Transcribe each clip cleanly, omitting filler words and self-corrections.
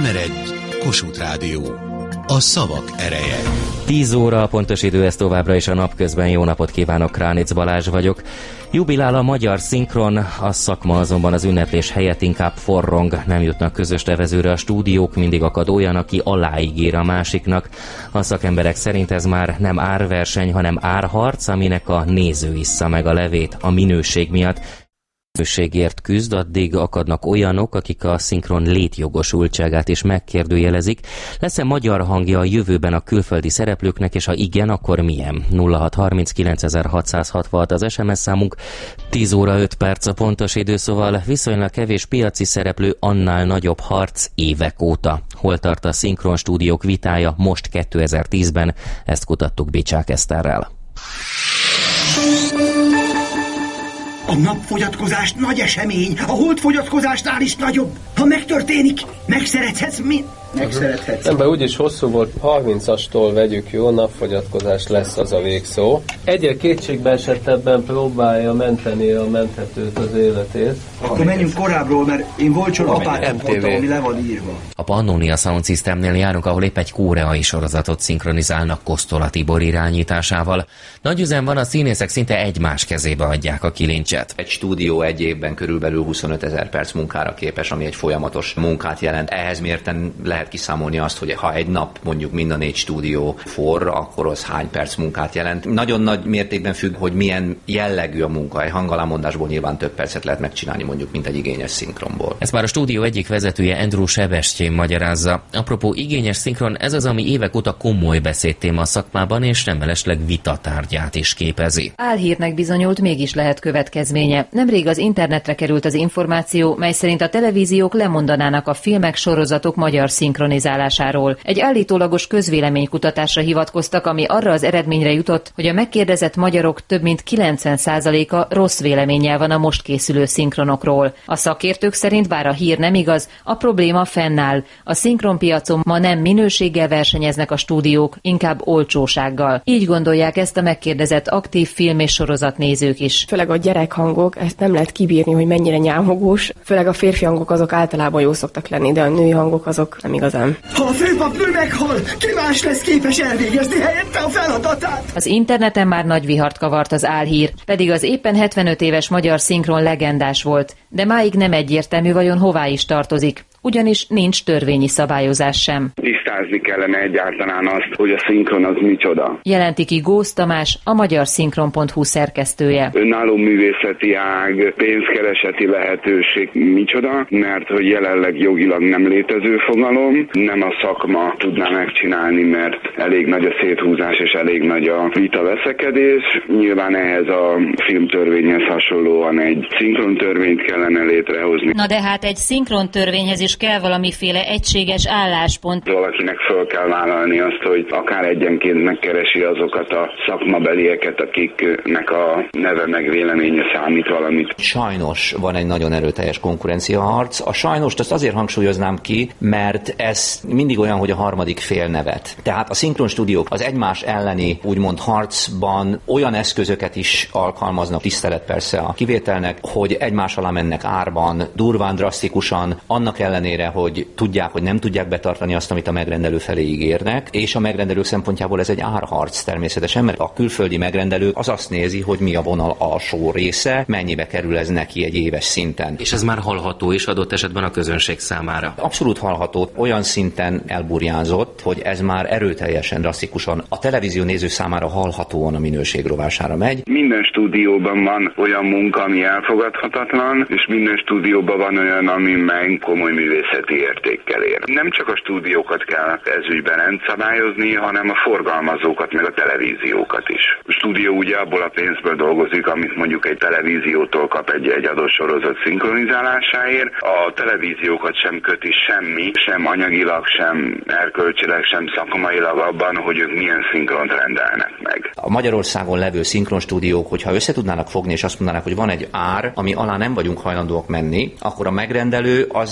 Emeredj, Kossuth Rádió. A szavak ereje. 10 óra a pontos idő, ez továbbra is a napközben. Jó napot kívánok, Kránic Balázs vagyok. Jubilál a magyar szinkron, a szakma azonban az ünneplés helyett inkább forrong. Nem jutnak közös nevezőre a stúdiók, mindig akad olyan, aki aláígér a másiknak. A szakemberek szerint ez már nem árverseny, hanem árharc, aminek a néző issza meg a levét a minőség miatt. Minőségért küzd, addig akadnak olyanok, akik a szinkron létjogosultságát is megkérdőjelezik. Lesz-e magyar hangja a jövőben a külföldi szereplőknek, és ha igen, akkor milyen? 0630 az SMS számunk, 10 óra 5 perc a pontos idő, szóval viszonylag kevés piaci szereplő, annál nagyobb harc évek óta. Hol tart a szinkron stúdiók vitája most 2010-ben? Ezt kutattuk Bicsák Eszterrel. A napfogyatkozás nagy esemény, a holdfogyatkozásnál is nagyobb. Ha megtörténik, megszerethetsz megszerethetsz. Nem, úgyis hosszú volt, 30-astól vegyük, jó, napfogyatkozás lesz az a végszó. Egyre kétségbe esettebben próbálja menteni a menthetőt az életét. Akkor menjünk korábbról, mert én Volcsor apát voltam, ami le van írva. A Pannonia Sound Systemnél járunk, ahol épp egy koreai sorozatot szinkronizálnak Kosztola Tibor irányításával. Nagy üzem van, a színészek szinte egymás kezébe adják a kilincset. Egy stúdió egy évben körülbelül 25 000 perc munkára képes, ami egy folyamatos munkát jelent. Ehhez mérten lehet kiszámolni azt, hogy ha egy nap mondjuk mind a 4 stúdió forr, akkor az hány perc munkát jelent. Nagyon nagy mértékben függ, hogy milyen jellegű a munka. Egy hangalámondásból nyilván több percet lehet megcsinálni, mondjuk, mint egy igényes szinkronból. Ez már a stúdió egyik vezetője, Andrew Sebestyén magyarázza. Apropó igényes szinkron, ez az, ami évek óta komoly beszédtéma a szakmában, és nem mellesleg vitatárgyát is képezi. Álhírnek bizonyult, mégis lehet következménye. Nemrég az internetre került az információ, mely szerint a televíziók lemondanának a filmek, sorozatok magyar szinkronizálásáról. Egy állítólagos közvéleménykutatásra hivatkoztak, ami arra az eredményre jutott, hogy a megkérdezett magyarok több mint 90%-a rossz véleménnyel van a most készülő szinkronokról. A szakértők szerint, bár a hír nem igaz, a probléma fennáll. A szinkronpiacon ma nem minőséggel versenyeznek a stúdiók, inkább olcsósággal. Így gondolják ezt a megkérdezett aktív film- és sorozatnézők is. Főleg a gyerekhangok, ezt nem lehet kibírni, hogy mennyire nyámogós. Főleg a férfi hangok azok általában jó szoktak lenni, de a női hangok azok nem igazán. Ha a főpapnő meghal, ki más lesz képes elvégezni helyette a feladatát? Az interneten már nagy vihart kavart az álhír, pedig az éppen 75 éves magyar szinkron legendás volt, de máig nem egyértelmű, vajon hová is tartozik. Ugyanis nincs törvényi szabályozás sem. Tisztázni kellene egyáltalán azt, hogy a szinkron az micsoda. Jelenti ki Gósz Tamás, a magyarszinkron.hu szerkesztője. Önálló művészeti ág, pénzkereseti lehetőség micsoda, mert hogy jelenleg jogilag nem létező fogalom, nem a szakma tudná megcsinálni, mert elég nagy a széthúzás és elég nagy a vita-veszekedés. Nyilván ehhez a filmtörvényhez hasonlóan egy szinkrontörvényt kellene létrehozni. Na de hát egy szinkrontörvényhez is kell valamiféle egységes álláspont. Valakinek föl kell vállalni azt, hogy akár egyenként megkeresi azokat a szakmabelieket, akiknek a neve meg véleménye számít valamit. Sajnos van egy nagyon erőteljes konkurenciaharc. A sajnost azt azért hangsúlyoznám ki, mert ez mindig olyan, hogy a harmadik fél nevet. Tehát a szinkron stúdiók az egymás elleni úgymond harcban olyan eszközöket is alkalmaznak, tisztelet persze a kivételnek, hogy egymás alá mennek árban, durván, drasztikusan, annak ellenére, hogy tudják, hogy nem tudják betartani azt, amit a megrendelő felé ígérnek, és a megrendelők szempontjából ez egy árharc természetesen, mert a külföldi megrendelő az azt nézi, hogy mi a vonal alsó része, mennyibe kerül ez neki egy éves szinten. És ez már hallható is adott esetben a közönség számára? Abszolút hallható, olyan szinten elburjánzott, hogy ez már erőteljesen, drasztikusan a televízió néző számára hallhatóan a minőség rovására megy. Minden stúdióban van olyan munka, ami elfogadhatatlan, és minden stúdióban van olyan, ami meg komoly művészeti értékkel ér. Nem csak a stúdiókat kell ezügyben rendszabályozni, hanem a forgalmazókat, meg a televíziókat is. A stúdió ugye abból a pénzből dolgozik, amit mondjuk egy televíziótól kap egy adott sorozat szinkronizálásáért. A televíziókat sem köti semmi, sem anyagilag, sem erkölcsileg, sem szakmailag abban, hogy ők milyen szinkront rendelnek meg. A Magyarországon levő szinkron stúdiók, hogyha össze tudnának fogni, és azt mondanák, hogy van egy ár, ami alá nem vagyunk hajlandóak menni, akkor a megrendelő az nem tudna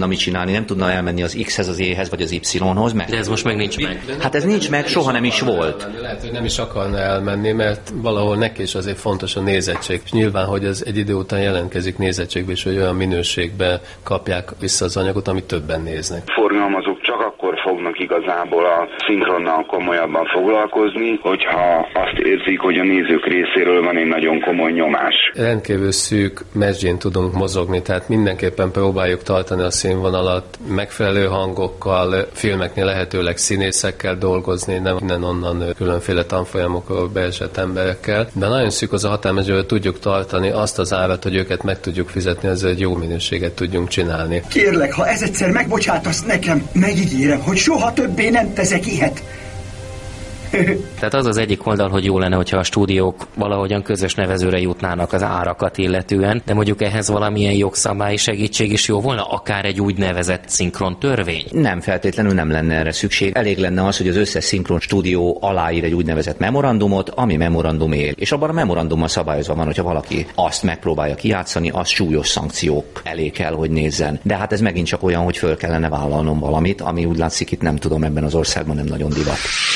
tudna mit csinálni, nem tudna elmenni az X-hez, az E-hez, vagy az Y-hoz. De ez most meg nincs meg. Hát ez nincs meg, soha nem is volt. Lehet, hogy nem is akarna elmenni, mert valahol neki is azért fontos a nézettség. És nyilván, hogy ez egy idő után jelentkezik nézettségbe, és hogy olyan minőségben kapják vissza az anyagot, amit többen néznek. Forgalmazók csak akkor fognak igazából a szinkronnal komolyabban foglalkozni, hogyha azt érzik, hogy a nézők részéről van egy nagyon komoly nyomás. Rendkívül szűk mezsgén tudunk mozogni, tehát mindenképpen próbáljuk tartani a színvonalat, megfelelő hangokkal, filmeknél lehetőleg színészekkel dolgozni, nem innen-onnan különféle tanfolyamokról beesett emberekkel, de nagyon szűk az a határmezőről tudjuk tartani azt az árat, hogy őket meg tudjuk fizetni, ezzel egy jó minőséget tudjunk csinálni. Kérlek, ha ez egyszer megbocsátasz nekem, megígérem, hogy soha többé nem teszek ilyet. Tehát az az egyik oldal, hogy jó lenne, hogyha a stúdiók valahogyan közös nevezőre jutnának az árakat illetően, de mondjuk ehhez valamilyen jogszabályi segítség is jó volna, akár egy úgynevezett szinkron törvény? Nem feltétlenül nem lenne erre szükség. Elég lenne az, hogy az összes szinkron stúdió aláír egy úgynevezett memorandumot, ami memorandum él. És abban a memorandummal szabályozva van, hogyha valaki azt megpróbálja kijátszani, az súlyos szankciók elé kell, hogy nézzen. De hát ez megint csak olyan, hogy föl kellene vállalnom valamit, ami úgy látszik itt nem tudom, ebben az országban nem nagyon divat.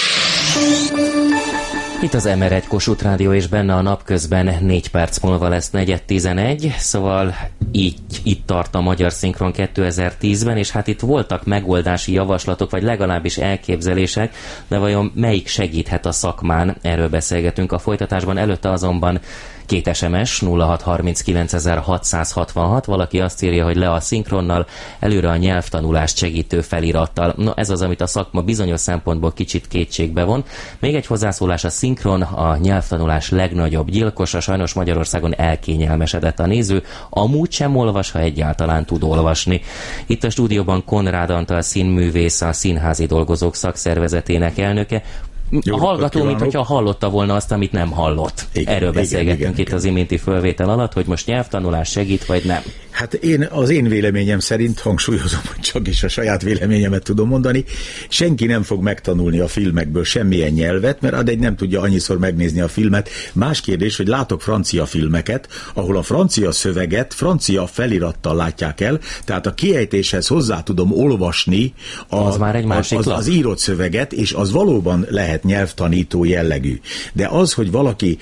Itt az MR1 Kossuth Rádió, és benne a napközben 4 perc múlva lesz 4:11, szóval itt tart a magyar szinkron 2010-ben, és hát itt voltak megoldási javaslatok, vagy legalábbis elképzelések, de vajon melyik segíthet a szakmán? Erről beszélgetünk a folytatásban, előtte azonban 2 SMS 0639.666, valaki azt írja, hogy le a szinkronnal, előre a nyelvtanulást segítő felirattal. No, ez az, amit a szakma bizonyos szempontból kicsit kétségbe von. Még egy hozzászólás: a szinkron a nyelvtanulás legnagyobb gyilkosa, sajnos Magyarországon elkényelmesedett a néző, amúgy sem olvas, ha egyáltalán tud olvasni. Itt a stúdióban Konrád Antal színművész, a Színházi Dolgozók Szakszervezetének elnöke. A hallgató, mintha hallotta volna azt, amit nem hallott. Igen, erről beszélgettünk itt az iménti fölvétel alatt, hogy most nyelvtanulás segít, vagy nem. Hát az én véleményem szerint, hangsúlyozom, hogy csak is a saját véleményemet tudom mondani, senki nem fog megtanulni a filmekből semmilyen nyelvet, mert egy nem tudja annyiszor megnézni a filmet. Más kérdés, hogy látok francia filmeket, ahol a francia szöveget francia felirattal látják el, tehát a kiejtéshez hozzá tudom olvasni az már egy másik az írott szöveget, és az valóban lehet nyelvtanító jellegű. De az, hogy valaki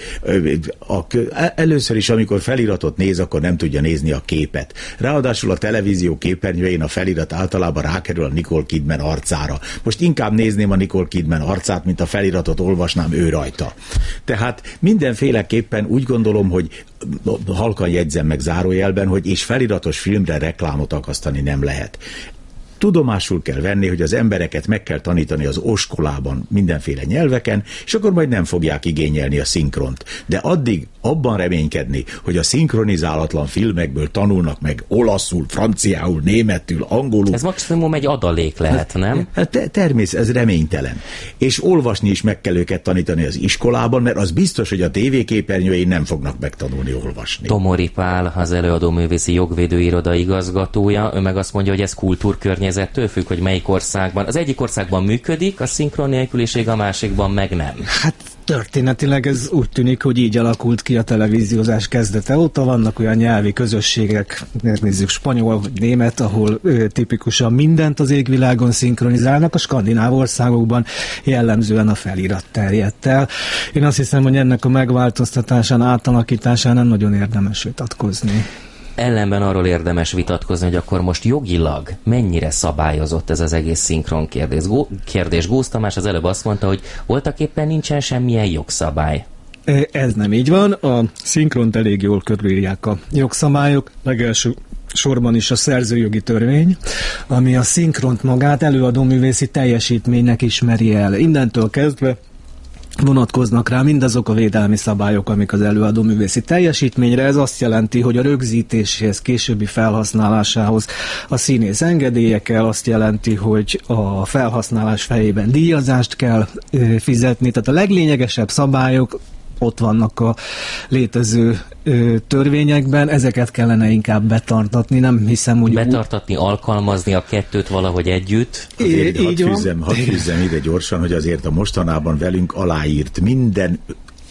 először is, amikor feliratot néz, akkor nem tudja nézni a képet. Ráadásul a televízió képernyőjén a felirat általában rákerül a Nicole Kidman arcára. Most inkább nézném a Nicole Kidman arcát, mint a feliratot olvasnám ő rajta. Tehát mindenféleképpen úgy gondolom, hogy halkan jegyzem meg zárójelben, hogy és feliratos filmre reklámot akasztani nem lehet. Tudomásul kell venni, hogy az embereket meg kell tanítani az oskolában mindenféle nyelveken, és akkor majd nem fogják igényelni a szinkront. De addig abban reménykedni, hogy a szinkronizálatlan filmekből tanulnak meg olaszul, franciául, németül, angolul. Ez maximum egy adalék lehet, nem? Természetesen, ez reménytelen. És olvasni is meg kell őket tanítani az iskolában, mert az biztos, hogy a tévéképernyőjén nem fognak megtanulni olvasni. Tomori Pál, az előadóművészi jogvédőiroda igazgatója, ő meg azt mondja, hogy ez kultúrkörnyezettől függ, hogy melyik országban. Az egyik országban működik a szinkron nélküliség, a másikban meg nem. Hát történetileg ez úgy tűnik, hogy így alakult ki a televíziózás kezdete óta. Vannak olyan nyelvi közösségek, nézzük spanyol, német, ahol tipikusan mindent az égvilágon szinkronizálnak, a skandináv országokban jellemzően a felirat terjedt el. Én azt hiszem, hogy ennek a megváltoztatásán, átalakításán nem nagyon érdemes vitatkozni. Ellenben arról érdemes vitatkozni, hogy akkor most jogilag mennyire szabályozott ez az egész szinkron kérdés. Gósz Tamás az előbb azt mondta, hogy voltaképpen nincsen semmilyen jogszabály. Ez nem így van. A szinkront elég jól körülírják a jogszabályok. Legelső sorban is a szerzőjogi törvény, ami a szinkront magát előadóművészi teljesítménynek ismeri el. Innentől kezdve vonatkoznak rá mindazok a védelmi szabályok, amik az előadóművészi teljesítményre. Ez azt jelenti, hogy a rögzítéséhez, későbbi felhasználásához a színész engedélye kell, azt jelenti, hogy a felhasználás fejében díjazást kell fizetni. Tehát a leglényegesebb szabályok ott vannak a létező törvényekben, ezeket kellene inkább betartatni, nem hiszem, hogy... Betartatni, alkalmazni a kettőt valahogy együtt? Hadd fűzzem ide gyorsan, hogy azért a mostanában velünk aláírt minden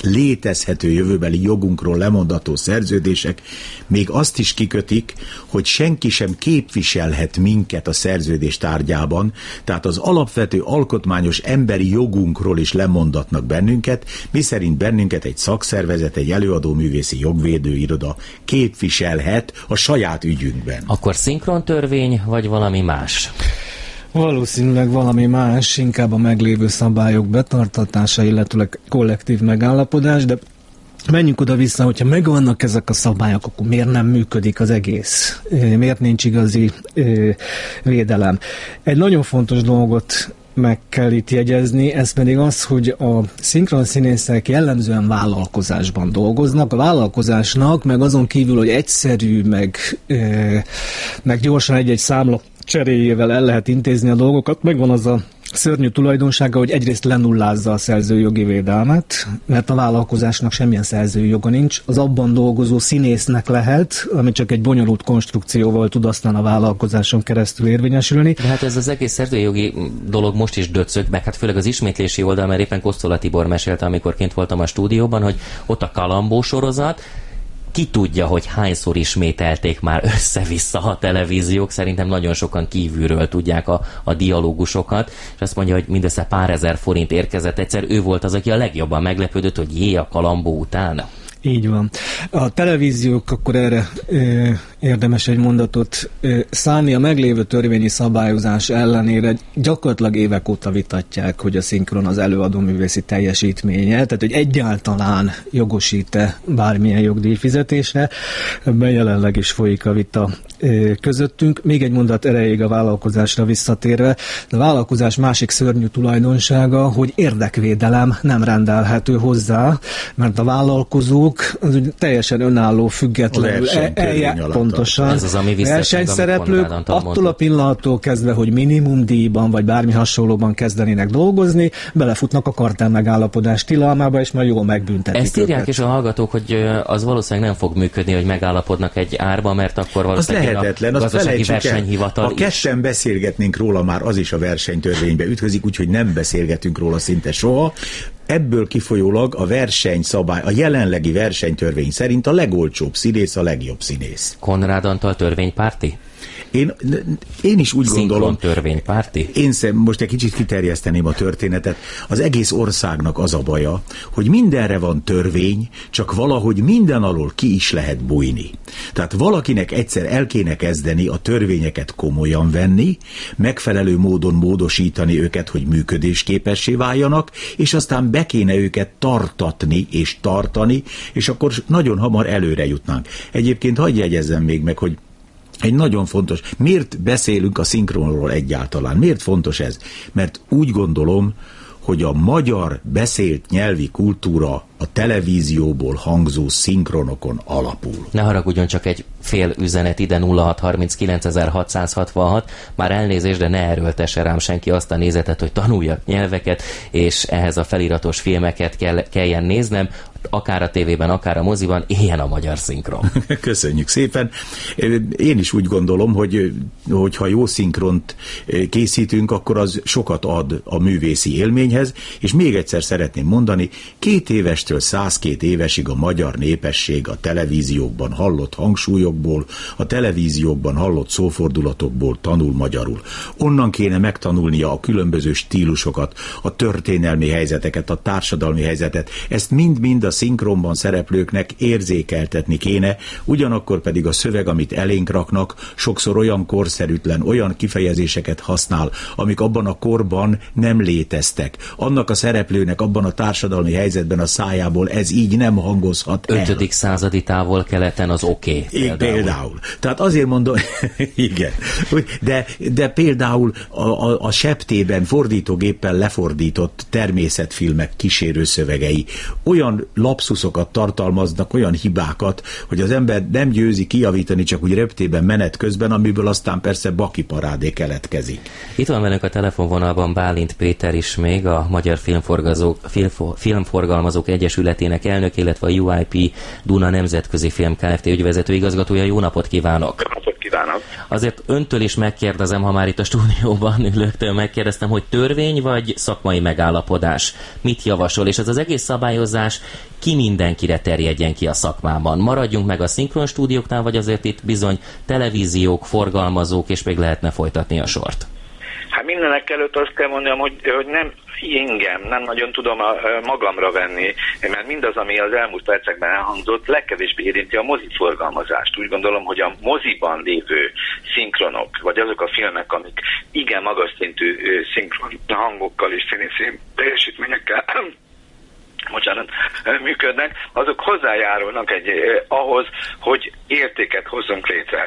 létezhető jövőbeli jogunkról lemondató szerződések még azt is kikötik, hogy senki sem képviselhet minket a szerződés tárgyában, tehát az alapvető alkotmányos emberi jogunkról is lemondatnak bennünket, miszerint bennünket egy szakszervezet, egy előadóművészi jogvédőiroda képviselhet a saját ügyünkben. Akkor szinkrontörvény, vagy valami más? Valószínűleg valami más, inkább a meglévő szabályok betartatása, illetőleg kollektív megállapodás, de menjünk oda-vissza, hogyha megvannak ezek a szabályok, akkor miért nem működik az egész? Miért nincs igazi védelem? Egy nagyon fontos dolgot meg kell itt jegyezni, ez pedig az, hogy a szinkronszínészek jellemzően vállalkozásban dolgoznak. A vállalkozásnak, meg azon kívül, hogy egyszerű, meg gyorsan egy-egy számla cseréjével el lehet intézni a dolgokat, megvan az a szörnyű tulajdonsága, hogy egyrészt lenullázza a szerzőjogi védelmet, mert a vállalkozásnak semmilyen szerzői joga nincs. Az abban dolgozó színésznek lehet, ami csak egy bonyolult konstrukcióval tud aztán a vállalkozáson keresztül érvényesülni. De hát ez az egész szerzőjogi dolog most is döcög, meg hát főleg az ismétlési oldal, mert éppen Kosztola Tibor mesélte, amikor kint voltam a stúdióban, hogy ott a Kalambó sorozat, ki tudja, hogy hányszor ismételték már össze-vissza a televíziók, szerintem nagyon sokan kívülről tudják a dialógusokat, és azt mondja, hogy mindössze pár ezer forint érkezett egyszer, ő volt az, aki a legjobban meglepődött, hogy jé, a Kalambó után. Így van. A televíziók, akkor erre érdemes egy mondatot szánni. A meglévő törvényi szabályozás ellenére gyakorlatilag évek óta vitatják, hogy a szinkron az előadóművészi teljesítménye, tehát hogy egyáltalán jogosít-e bármilyen jogdíjfizetésre. Ebben jelenleg is folyik a vita közöttünk. Még egy mondat erejéig a vállalkozásra visszatérve. A vállalkozás másik szörnyű tulajdonsága, hogy érdekvédelem nem rendelhető hozzá, mert a vállalkozók az teljesen önálló, függetlenül pontosan. Ez az, ami versenyszereplők attól a pillanattól kezdve, hogy minimumdíjban vagy bármi hasonlóban kezdenének dolgozni, belefutnak a kartel megállapodás tilalmába, és majd jól megbüntetik. Ezt írják is a hallgatók, hogy az valószínűleg nem fog működni, hogy megállapodnak egy árba, mert akkor valószínűleg az lehetetlen, a gazdasági versenyhivatal ha ketten beszélgetnénk róla, már az is a versenytörvénybe ütközik, úgyhogy nem beszélgetünk róla szinte soha. Ebből kifolyólag a versenyszabály, a jelenlegi versenytörvény szerint a legolcsóbb színész a legjobb színész. Konrád Antal törvénypárti? Én is úgy gondolom. Törvénypárti? Én most egy kicsit kiterjeszteném a történetet. Az egész országnak az a baja, hogy mindenre van törvény, csak valahogy minden alól ki is lehet bújni. Tehát valakinek egyszer el kéne kezdeni a törvényeket komolyan venni, megfelelő módon módosítani őket, hogy működésképessé váljanak, és aztán be kéne őket tartatni és tartani, és akkor nagyon hamar előre jutnánk. Egyébként hadd jegyezzem még meg, hogy egy nagyon fontos, miért beszélünk a szinkronról egyáltalán? Miért fontos ez? Mert úgy gondolom, hogy a magyar beszélt nyelvi kultúra a televízióból hangzó szinkronokon alapul. Ne haragudjon, csak egy fél üzenet ide 0639.666, már elnézést, de ne erőltesse rám senki azt a nézetet, hogy tanuljak nyelveket, és ehhez a feliratos filmeket kelljen néznem, akár a tévében, akár a moziban, ilyen a magyar szinkron. Köszönjük szépen. Én is úgy gondolom, hogy ha jó szinkront készítünk, akkor az sokat ad a művészi élményhez, és még egyszer szeretném mondani, 2 évestől 102 évesig a magyar népesség a televíziókban hallott hangsúlyokból, a televíziókban hallott szófordulatokból tanul magyarul. Onnan kéne megtanulnia a különböző stílusokat, a történelmi helyzeteket, a társadalmi helyzetet. Ezt mind-mind a szinkronban szereplőknek érzékeltetni kéne, ugyanakkor pedig a szöveg, amit elénk raknak, sokszor olyan korszerűtlen, olyan kifejezéseket használ, amik abban a korban nem léteztek. Annak a szereplőnek abban a társadalmi helyzetben a szájából ez így nem hangozhat el. 5. századi távol-keleten az oké. Például. Tehát azért mondom, igen. De például a septében fordítógéppel lefordított természetfilmek kísérőszövegei olyan lapszuszokat tartalmaznak, olyan hibákat, hogy az ember nem győzi kijavítani csak úgy röptében menet közben, amiből aztán persze bakiparádé keletkezik. Itt van velünk a telefonvonalban Bálint Péter is még, a Magyar Filmforgalmazók Egyesületének elnök, illetve a UIP Duna Nemzetközi Film Kft. Ügyvezető igazgatója. Jó napot kívánok! Jó napot kívánok! kívánok! Azért öntől is megkérdezem, ha már itt a stúdióban ülőktől megkérdeztem, hogy törvény vagy szakmai megállapodás? Mit javasol? És ez az egész szabályozás ki mindenkire terjedjen ki a szakmában? Maradjunk meg a szinkron stúdióknál, vagy azért itt bizony televíziók, forgalmazók, és még lehetne folytatni a sort? Hát mindenek előtt azt kell mondanom, hogy nem nagyon tudom magamra venni, mert mindaz, ami az elmúlt percekben elhangzott, legkevésbé érinti a moziforgalmazást. Úgy gondolom, hogy a moziban lévő szinkronok, vagy azok a filmek, amik igen magas szintű szinkron hangokkal és színészi teljesítményekkel működnek, azok hozzájárulnak ahhoz, hogy értéket hozzunk létre.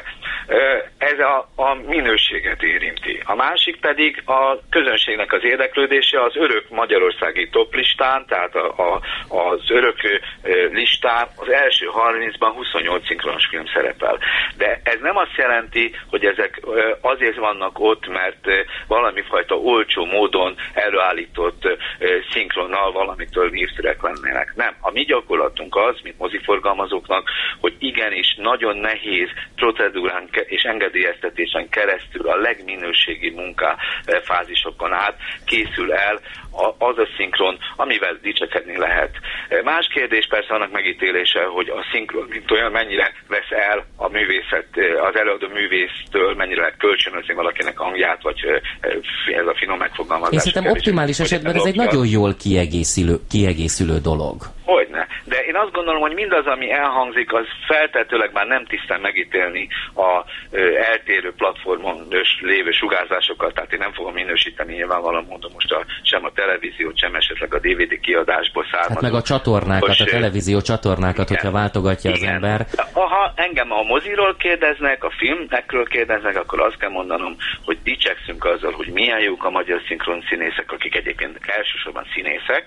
Ez a minőséget érinti. A másik pedig a közönségnek az érdeklődése az örök magyarországi toplistán, tehát az örök listán az első 30-ban 28 szinkronos film szerepel. De ez nem azt jelenti, hogy ezek azért vannak ott, mert valami fajta olcsó módon előállított szinkronnal valamitől népszerűek lennének. Nem. A mi gyakorlatunk az, mint moziforgalmazóknak, hogy igenis nagyon nehéz procedúrán és engedélyeztetésen keresztül a legminőségi munkafázisokon át készül el az a szinkron, amivel dicsekedni lehet. Más kérdés persze annak megítélése, hogy a szinkron mint olyan mennyire vesz el a művészet, az előadó művésztől, mennyire lehet kölcsönözni valakinek hangját, vagy ez a finom megfogalmazás. Én szerintem optimális esetben ez egy nagyon jól kiegészülő dolog. Hogyne. De én azt gondolom, hogy mindaz, ami elhangzik, az feltetőleg már nem tisztán megítélni a eltérő platformon lévő sugárzásokat, tehát én nem fogom minősíteni nyilvánvalóan módon most sem a televíziót, sem esetleg a DVD kiadásból származó. Hát meg a csatornákat, a televízió csatornákat, hogyha váltogatja az ember. Ha engem a moziról kérdeznek, a filmekről kérdeznek, akkor azt kell mondanom, hogy dicsekszünk azzal, hogy milyen jók a magyar szinkron színészek, akik egyébként elsősorban színészek.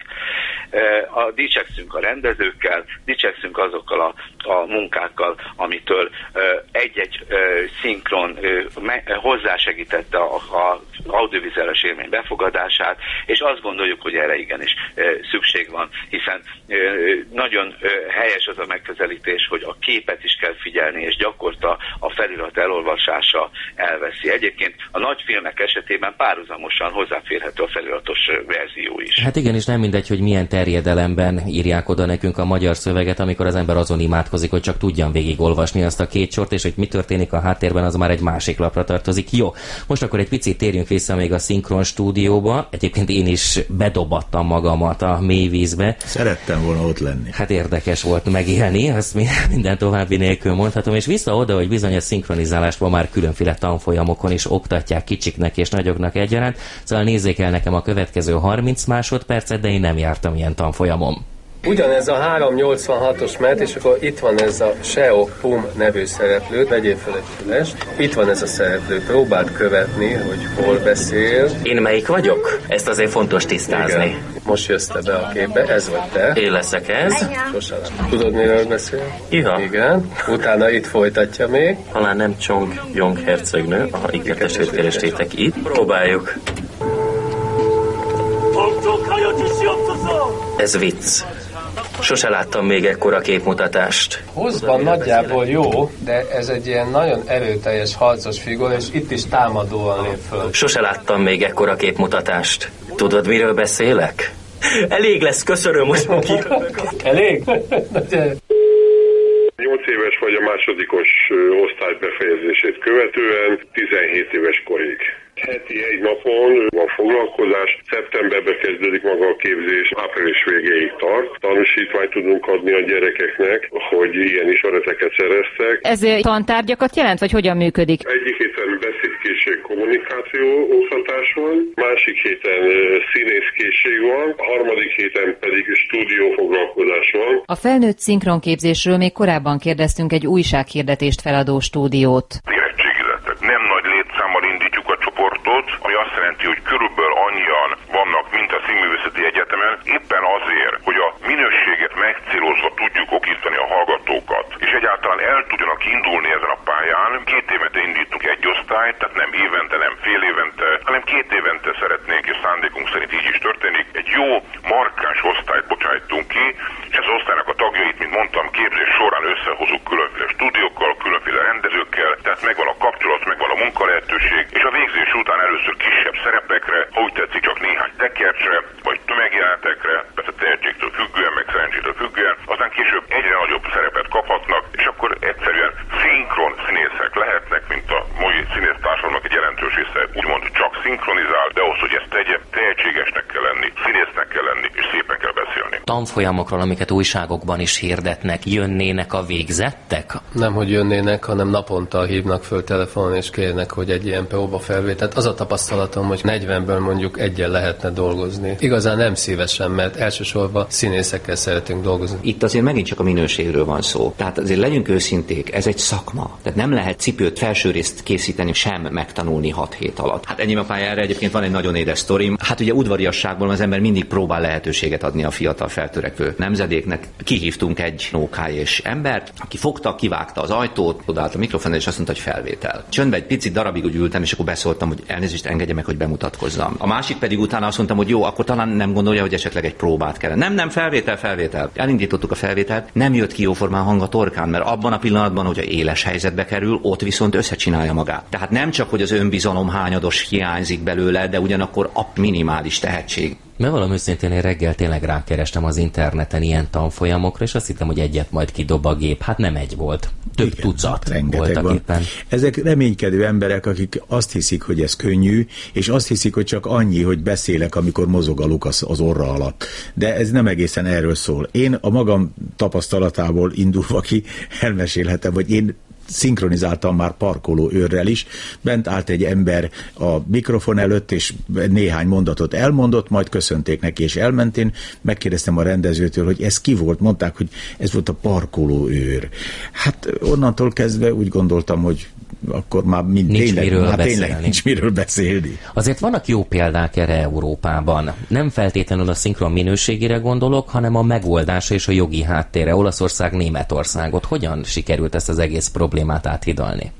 Dicsekszünk a rendezőkkel, dicsekszünk azokkal a munkákkal, amitől egy-egy szinkron hozzásegítette az audiovizuális élmény befogadását, és azt gondoljuk, hogy erre igenis szükség van, hiszen nagyon helyes az a megközelítés, hogy a képet is kell figyelni, és gyakorta a felirat elolvasása elveszi. Egyébként a nagy filmek esetében párhuzamosan hozzáférhető a feliratos verzió is. Hát igen, és nem mindegy, hogy milyen terjedelemben írják oda nekünk a magyar szöveget, amikor az ember azon imádkozik, hogy csak tudjam végigolvasni azt a két sort, és hogy mi történik a háttérben, az már egy másik lapra tartozik. Jó, most akkor egy picit térjünk vissza még a szinkron stúdióba. Egyébként én is bedobattam magamat a mélyvízbe. Szerettem volna ott lenni. Hát érdekes volt megélni, azt minden további nélkül mondhatom, és vissza oda, hogy bizony a szinkronizálást ma már különféle tanfolyamokon is oktatják kicsiknek és nagyoknak egyaránt, szóval nézzék el nekem a következő 30 másodpercet, de én nem jártam ilyen tanfolyamon. Ugyanez a 386-os ment, és akkor itt van ez a Seo Pum nevű szereplő, vegyél fel egy fülest. Itt van ez a szereplő, próbáld követni, hogy hol beszél. Én melyik vagyok? Ezt azért fontos tisztázni. Igen. Most jössz te be a képbe, ez vagy te. Én leszek ez. Sosem. Tudod, miről beszél? Iha. Igen. Utána itt folytatja még. Talán nem Chong Jong hercegnő, igen, testvért kerestétek itt. Próbáljuk. Ez vicc. Sose láttam még ekkora képmutatást. Hosszban nagyjából jó, de ez egy ilyen nagyon erőteljes harcos figura, és itt is támadóan lép föl. Sose láttam még ekkora képmutatást. Tudod, miről beszélek? Elég lesz, köszönöm, most Elég? 8 éves vagy a másodikos osztály befejezését követően 17 éves korig. Heti egy napon van foglalkozás, szeptemberben kezdődik maga a képzés, április végéig tart. Tanúsítványt tudunk adni a gyerekeknek, hogy ilyen ismereteket szereztek. Ez tantárgyakat jelent, vagy hogyan működik? Egyik héten beszédkészség, kommunikáció oktatás van, másik héten színészkészség van, a harmadik héten pedig stúdiófoglalkozás van. A felnőtt szinkronképzésről még korábban kérdeztünk egy újsághirdetést feladó stúdiót. Nem nagy létszámmal indítjuk a csoportot, ami azt jelenti, hogy körülbelül annyian vannak, mint a Színművészeti Egyetemen, éppen azért, hogy a minőséget megcélozva tudjuk okítani a hallgatókat, és egyáltalán el tudjanak indulni ezen a pályán. 2 évente indítunk egy osztályt, tehát nem évente, nem fél évente, hanem 2 évente szeretnénk, és szándékunk szerint így is történik, egy jó, markáns osztályt bocsájtunk ki, és az osztálynak a tagjait, mint mondtam, képzés során összehozunk különféle stúdiókkal, különféle rendezőkkel, tehát megvan a kapcsolat, megvan a munkalehetőség, és a végzés után először kisebb szerepekre, ha úgy tetszik, csak néhány tekercsre, vagy tömegjelenetekre, persze tehetségtől függően, meg szerencsétől függően, aztán később egyre nagyobb szerepet kaphatnak, és akkor egyszerűen szinkron színészek lehetnek, mint a mai színésztársadalomnak egy jelentős része úgymond csak szinkronizál, de ahhoz, hogy ezt tegye, tehetségesnek kell lenni, színésznek kell lenni, és szépen kell beszélni. Tanfolyamokról, amiket újságokban is hirdetnek, jönnének a végzettek? Nem, hogy jönnének, hanem naponta hívnak föl telefonon, és kérnek, hogy egy ilyen próbafelvételt. Az a tapasztalatom, hogy 40-ből mondjuk egyen lehetne dolgozni. Igazán nem szívesen, mert elsősorban színészekkel szeretünk dolgozni. Itt azért megint csak a minőségről van szó. Tehát azért legyünk őszinték, ez egy szakma. Tehát nem lehet cipőt, felsőrészt készíteni, sem megtanulni 6 hét alatt. Hát ennyi a pályára egyébként van egy nagyon édes sztorim. Hát ugye udvariasságból az ember mindig próbál lehetőséget adni a fiatal feltörekvő nemzedéknek. Kihívtunk egy nókályés embert, aki fogta, kivágta az ajtót, odaállt a mikrofonra, és azt mondta, hogy felvétel. Csöndbe egy picit darabig úgy ültem, és akkor beszóltam, hogy elnézést, engedje meg, hogy bemutatkozzam. A másik pedig utána azt mondtam, hogy jó, akkor talán nem gondolja, hogy esetleg egy próbát kellene. Nem, felvétel. Elindítottuk a felvételt, nem jött ki jóformán hang a torkán, mert abban a pillanatban, hogyha éles helyzetbe kerül, ott viszont összecsinálja magát. Tehát nem csak, hogy az önbizalom hányados hiányzik belőle, de ugyanakkor a minimális tehetség. Bevallom őszintén, én reggel tényleg rákerestem az interneten ilyen tanfolyamokra, és azt hittem, hogy egyet majd kidob a gép. Hát nem egy volt. Több tucat voltak van. Éppen. Ezek reménykedő emberek, akik azt hiszik, hogy ez könnyű, és azt hiszik, hogy csak annyi, hogy beszélek, amikor mozog a luk az orra alatt. De ez nem egészen erről szól. Én a magam tapasztalatából indulva ki elmesélhetem, hogy én szinkronizáltam már parkoló őrrel is. Bent állt egy ember a mikrofon előtt, és néhány mondatot elmondott, majd köszönték neki, és elment. Én megkérdeztem a rendezőtől, hogy ez ki volt. Mondták, hogy ez volt a parkoló őr. Hát onnantól kezdve úgy gondoltam, hogy akkor már tényleg nincs miről beszélni. Azért vannak jó példák erre Európában. Nem feltétlenül a szinkron minőségére gondolok, hanem a megoldása és a jogi háttérre. Olaszország, Németországot. Hogyan sikerült ezt az egész problémát áthidalni?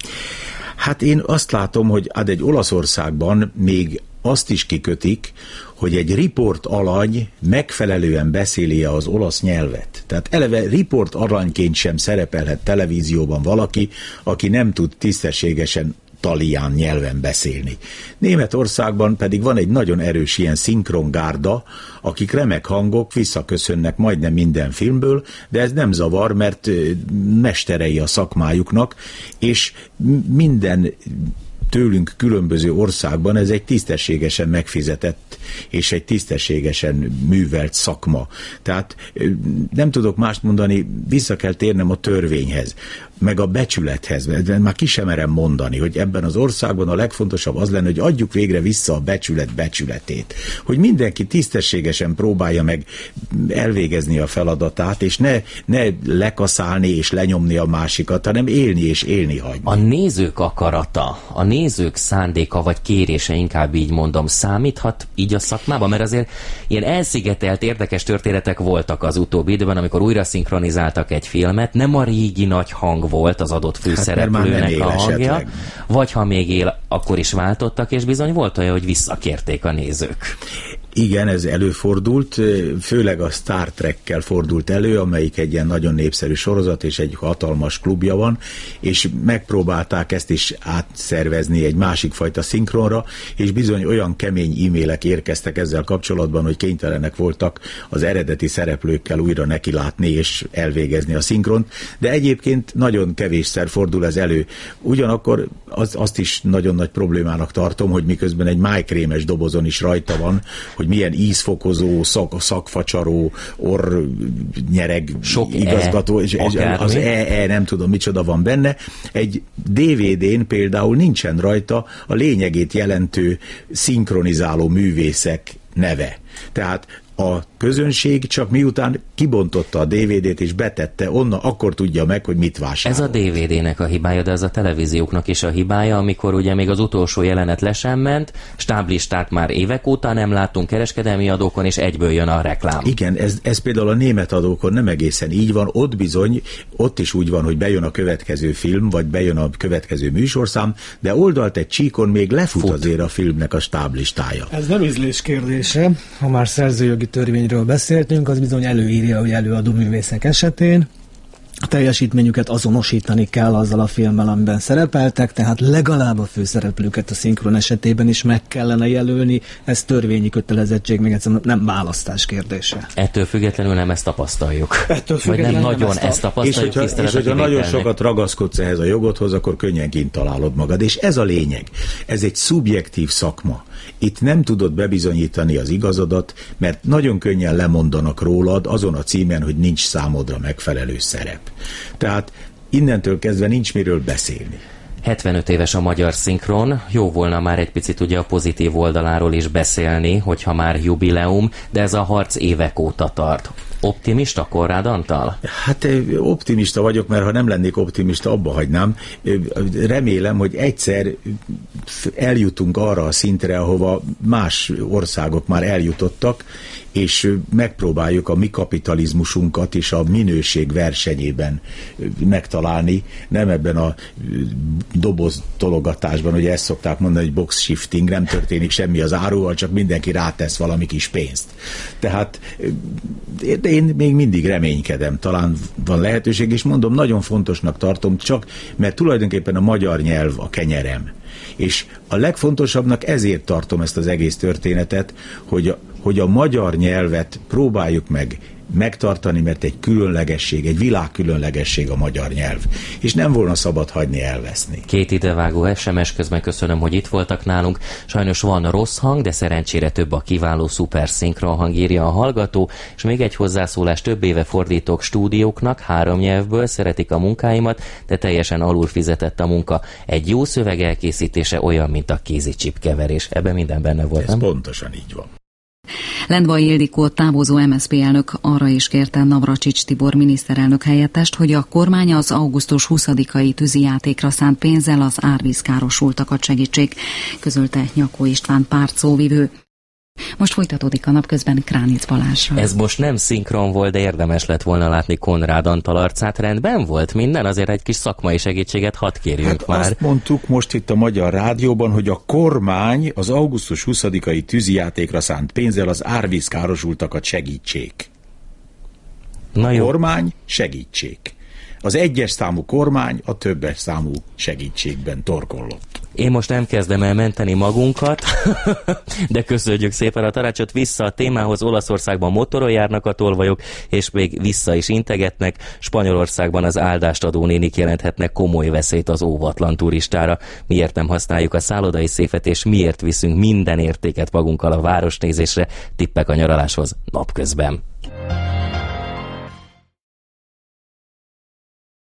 Hát én azt látom, hogy egy Olaszországban még azt is kikötik, hogy egy riport alany megfelelően beszéli az olasz nyelvet. Tehát eleve riport alanyként sem szerepelhet televízióban valaki, aki nem tud tisztességesen talián nyelven beszélni. Németországban pedig van egy nagyon erős ilyen szinkrongárda, akik remek hangok, visszaköszönnek majdnem minden filmből, de ez nem zavar, mert mesterei a szakmájuknak, és minden tőlünk különböző országban ez egy tisztességesen megfizetett és egy tisztességesen művelt szakma. Tehát nem tudok mást mondani, vissza kell térnem a törvényhez, meg a becsülethez, már ki sem merem mondani, hogy ebben az országban a legfontosabb az lenne, hogy adjuk végre vissza a becsület becsületét. Hogy mindenki tisztességesen próbálja meg elvégezni a feladatát, és ne lekaszálni és lenyomni a másikat, hanem élni és élni hagyni. A nézők akarata, a nézők szándéka vagy kérése, inkább így mondom, számíthat így a szakmában? Mert azért ilyen elszigetelt, érdekes történetek voltak az utóbbi időben, amikor újra szinkronizáltak egy filmet, nem a régi nagy hang volt az adott főszereplőnek a hangja, esetleg. Vagy ha még él, akkor is váltottak, és bizony volt olyan, hogy visszakérték a nézők. Igen, ez előfordult, főleg a Star Trekkel fordult elő, amelyik egy ilyen nagyon népszerű sorozat, és egy hatalmas klubja van, és megpróbálták ezt is átszervezni egy másik fajta szinkronra, és bizony olyan kemény e-mailek érkeztek ezzel kapcsolatban, hogy kénytelenek voltak az eredeti szereplőkkel újra nekilátni és elvégezni a szinkront, de egyébként nagyon kevésszer fordul ez elő. Ugyanakkor azt is nagyon nagy problémának tartom, hogy miközben egy májkrémes dobozon is rajta van, hogy milyen ízfokozó, szakfacsaró, orrnyereg igazgató, és az nem tudom micsoda van benne. Egy DVD-n például nincsen rajta a lényegét jelentő szinkronizáló művészek neve. Tehát A közönség csak miután kibontotta a DVD-t és betette, onnan akkor tudja meg, hogy mit vásárol. Ez a DVD-nek a hibája, de ez a televízióknak is a hibája, amikor ugye még az utolsó jelenet le sem ment, stáblistát már évek óta nem láttunk kereskedelmi adókon, és egyből jön a reklám. Igen, ez például a német adókon nem egészen így van, ott bizony, ott is úgy van, hogy bejön a következő film, vagy bejön a következő műsorszám, de oldalt egy csíkon még lefut azért a filmnek a stáblistája. Ez nem ízlés kérdése, ha már szerzőjogi törvényről beszéltünk, az bizony előírja, hogy előadó művészek esetén a teljesítményüket azonosítani kell azzal a filmmel, amiben szerepeltek, tehát legalább a főszereplőket a szinkron esetében is meg kellene jelölni, ez törvényi kötelezettség, még egyszer nem választás kérdése. Ettől függetlenül nem ezt tapasztaljuk. Vagy nem nagyon ezt tapasztaljuk. És hogyha nagyon sokat ragaszkodsz ehhez a jogodhoz, akkor könnyen kint találod magad. És ez a lényeg. Ez egy szubjektív szakma. Itt nem tudod bebizonyítani az igazadat, mert nagyon könnyen lemondanak rólad azon a címen, hogy nincs számodra megfelelő szerep. Tehát innentől kezdve nincs miről beszélni. 75 éves a magyar szinkron, jó volna már egy picit ugye a pozitív oldaláról is beszélni, hogyha már jubileum, de ez a harc évek óta tart. Optimista Konrád Antal? Hát optimista vagyok, mert ha nem lennék optimista, abba hagynám. Remélem, hogy egyszer eljutunk arra a szintre, ahova más országok már eljutottak, és megpróbáljuk a mi kapitalizmusunkat is a minőség versenyében megtalálni, nem ebben a doboz tologatásban, ugye ezt szokták mondani, hogy box shifting, nem történik semmi az áruval, csak mindenki rátesz valami kis pénzt. Tehát én még mindig reménykedem, talán van lehetőség, és mondom, nagyon fontosnak tartom, csak mert tulajdonképpen a magyar nyelv a kenyerem. És a legfontosabbnak ezért tartom ezt az egész történetet, hogy a magyar nyelvet próbáljuk meg megtartani, mert egy különlegesség, egy világkülönlegesség a magyar nyelv. És nem volna szabad hagyni elveszni. Két idevágó SMS közben köszönöm, hogy itt voltak nálunk. Sajnos van rossz hang, de szerencsére több a kiváló szuper szinkron hang, írja a hallgató, és még egy hozzászólás: több éve fordítok stúdióknak, 3 nyelvből, szeretik a munkáimat, de teljesen alul fizetett a munka. Egy jó szöveg elkészítése olyan, mint a kézi csipkeverés. Ebben minden benne volt, nem? Ez pontosan így van. Lendvai Ildikó, távozó MSZP elnök arra is kérte Navracsics Tibor miniszterelnök helyettest, hogy a kormány az augusztus 20-ai tűzijátékra szánt pénzzel az árvízkárosultakat segítsék, közölte Nyakó István pártszóvivő. Most folytatódik a Napközben Kránic Balázsral. Ez most nem szinkron volt, de érdemes lett volna látni Konrád Antal arcát. Rendben volt minden? Azért egy kis szakmai segítséget hadd kérjünk már. Azt mondtuk most itt a Magyar Rádióban, hogy a kormány az augusztus 20-ai tűzijátékra szánt pénzzel az árvízkárosultakat segítsék. A kormány segítsék. Az 1-es számú kormány a 2-es számú segítségben torkollott. Én most nem kezdem el menteni magunkat, de köszönjük szépen a tanácsot. Vissza a témához: Olaszországban motoron járnak a tolvajok, és még vissza is integetnek. Spanyolországban az áldást adó nénik jelenthetnek komoly veszélyt az óvatlan turistára. Miért nem használjuk a szállodai széfet, és miért viszünk minden értéket magunkkal a városnézésre? Tippek a nyaraláshoz Napközben.